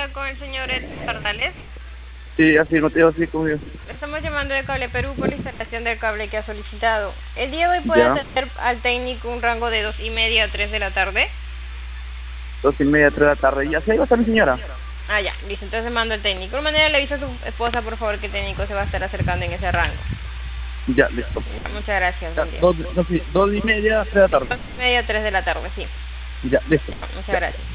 día con el señor Edson Pardales. Sí, así, no te digo así conmigo. Estamos llamando de Cable Perú por la instalación del cable que ha solicitado. El día de hoy puede Ya. atender al técnico un rango de 2:30 a 3 de la tarde. 2:30, 3 de la tarde. Ya se iba a estar mi señora. Ah, ya, listo, entonces mando el técnico. De alguna manera le avisa a su esposa, por favor, que el técnico se va a estar acercando en ese rango. Ya, listo. Muchas gracias, Ya, buen día. 2:30, 3 de la tarde. 2:30 a 3 de la tarde, sí. Ya, listo. Muchas Ya. gracias.